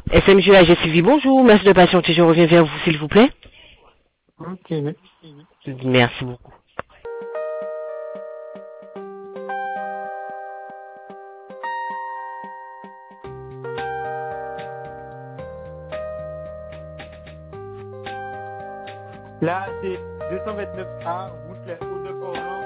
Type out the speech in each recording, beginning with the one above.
SMGA, j'ai suivi, bonjour, merci de patienter, je reviens vers vous s'il vous plaît. Ok. Merci beaucoup. Là, c'est 229A, route la Haute-de-Forlan.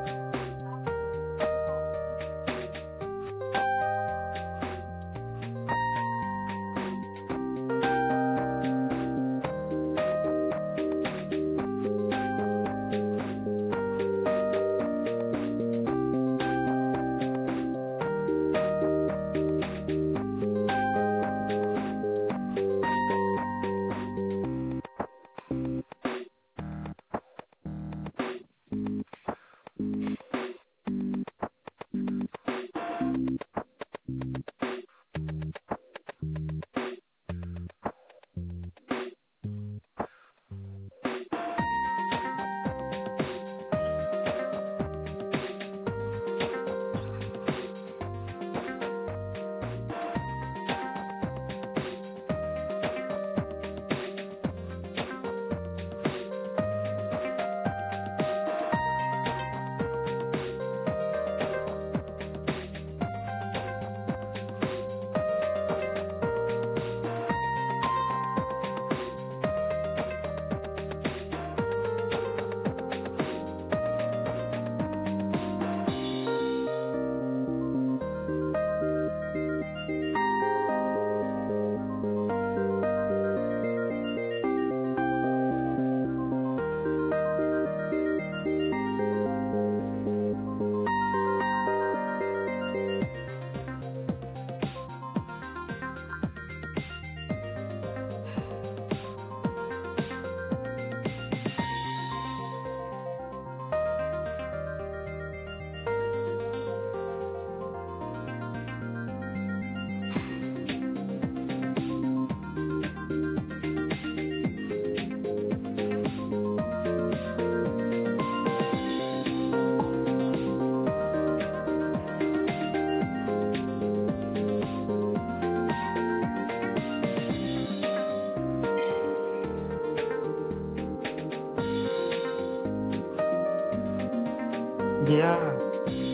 Bien.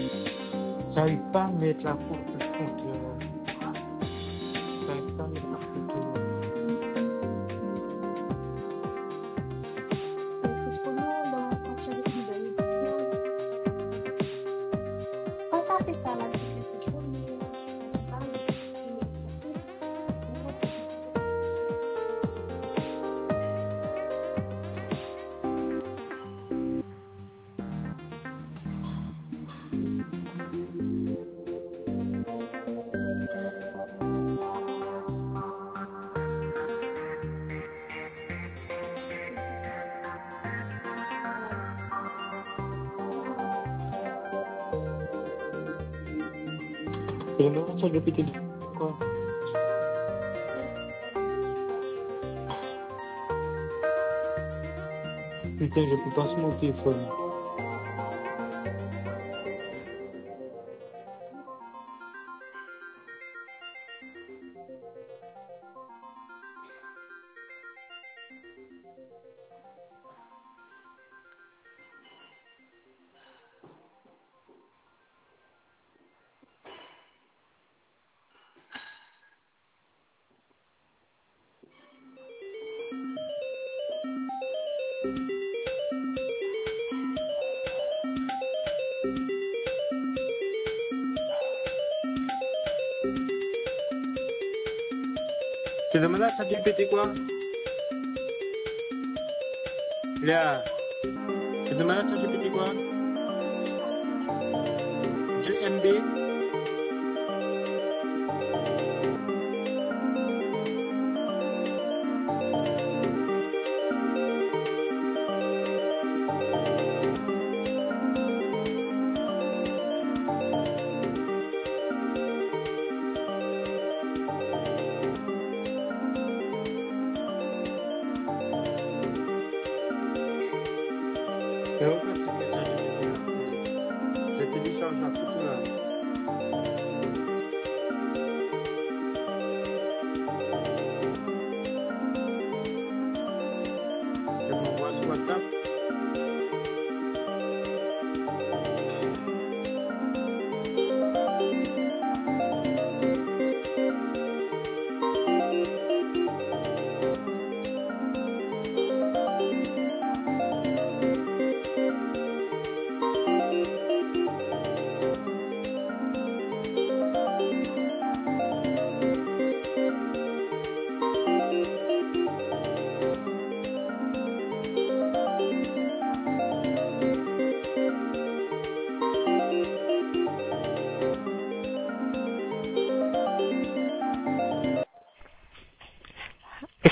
J'arrive pas à mettre la course de compteur. J'arrive pas à mettre la photo. Et maintenant, ça répéter quoi? Putain, je peux pas sur mon téléphone. C'est le malade, ça vient péter quoi? Là. C'est le malade, ça vient péter quoi? 2 MB. Et on peut se télécharger la photo. Je télécharge la photo là.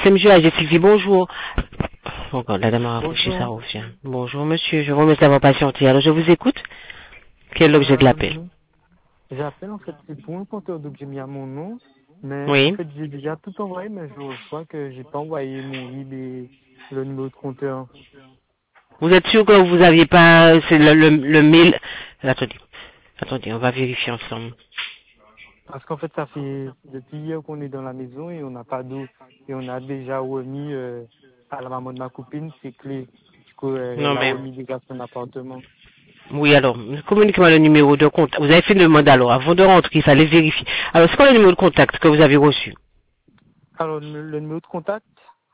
c'est monsieur Agé Sylvie, bonjour. Encore, la dame a rapproché, Bonjour. ça revient. Bonjour monsieur, je vous remercie d'avoir patienté. Alors je vous écoute. Quel est l'objet de l'appel? J'appelle en fait, c'est pour un compteur donc j'ai mis à mon nom, mais en Oui. fait j'ai déjà tout envoyé, mais je crois que j'ai pas envoyé mon RIB et le numéro de compteur. Vous êtes sûr que vous aviez pas, c'est le mail, attendez, on va vérifier ensemble. Parce qu'en fait ça fait depuis hier qu'on est dans la maison et on n'a pas d'eau. Et on a déjà remis à la maman de ma copine ses clés. Du coup, Non elle a mais, remis déjà son appartement. oui alors, communiquez-moi le numéro de contact. Vous avez fait une demande alors, avant de rentrer, il fallait vérifier. Alors c'est quoi le numéro de contact que vous avez reçu? Alors le numéro de contact,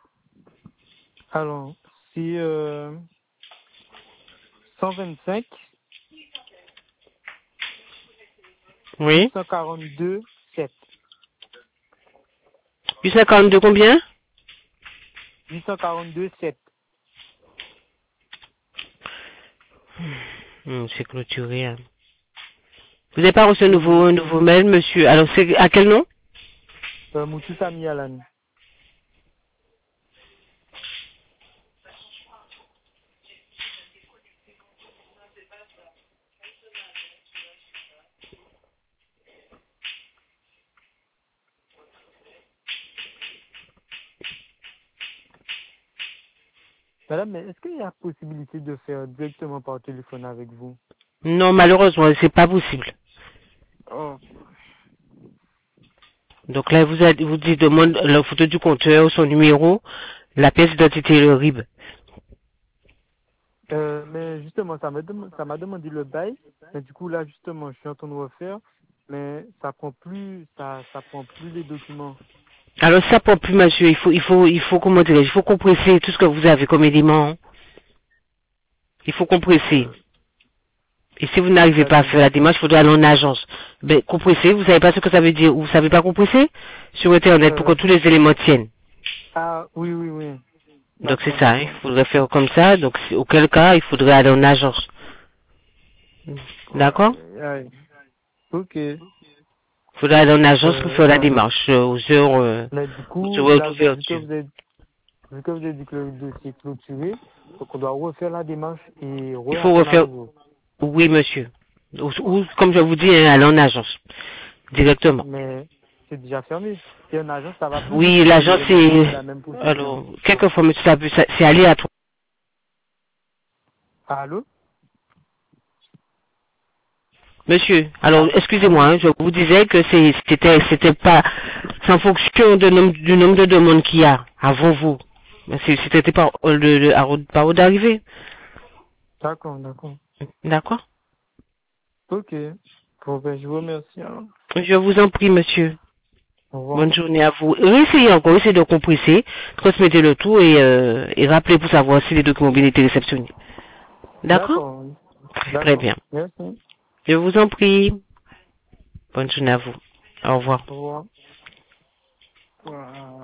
alors c'est 125 Oui. 842 7. 842 combien? 842 7. C'est clôturé. Hein. Vous n'avez pas reçu un nouveau mail, monsieur? Alors c'est à quel nom? Moutou Sami Alan. Madame, mais est-ce qu'il y a possibilité de faire directement par téléphone avec vous? Non, malheureusement, c'est pas possible. Oh. Donc là, vous dites demande la photo du compteur, son numéro, la pièce d'identité et le RIB. Mais justement, ça m'a demandé le bail. Mais du coup, là, justement, je suis en train de refaire. Mais ça prend plus, ça prend plus les documents. Alors ça pour plus, monsieur, il faut comment dire, il faut compresser tout ce que vous avez comme élément. Hein. Il faut compresser. Et si vous n'arrivez pas à C'est-à-dire, faire la démarche, il faudra aller en agence. Ben, compresser, vous savez pas ce que ça veut dire, ou vous savez pas compresser? Sur Internet, pour que tous les éléments tiennent. ah, oui, oui, oui. Donc c'est D'accord, ça, hein, il d'accord. faudrait faire comme ça, donc auquel cas, il faudrait aller en agence. D'accord? Ouais, ouais. Ok. Il faudrait aller en agence pour faire la Ouais. démarche, aux heures Mais du coup, là, d'ouverture. vu que vous avez dit que le dossier est clôturé, donc on doit refaire la démarche et Il faut reattendre à refaire, nouveau. oui monsieur. Ou, comme je vous dis, hein, aller en agence. Directement. Mais c'est déjà fermé. Et en agence, ça va plus vite Oui, parce qu'ils l'agence demandent c'est, la même procédure. alors, quelquefois, monsieur, c'est aléatoire. Allô? Monsieur, alors, Ah, excusez-moi, hein, je vous disais que c'était pas, c'est en fonction du nombre de demandes qu'il y a avant vous. C'était pas par ordre d'arrivée. d'accord, d'accord. D'accord? Ok. Bon, ben, je vous remercie. Alors. Je vous en prie, monsieur. Au revoir. Bonne journée à vous. Essayez encore, essayez de compresser, transmettez le tout et rappelez pour savoir si les documents ont bien été réceptionnés. D'accord? D'accord. Oui. Très D'accord. bien. Merci. Je vous en prie. Bonne journée à vous. Au revoir. Au revoir. Voilà.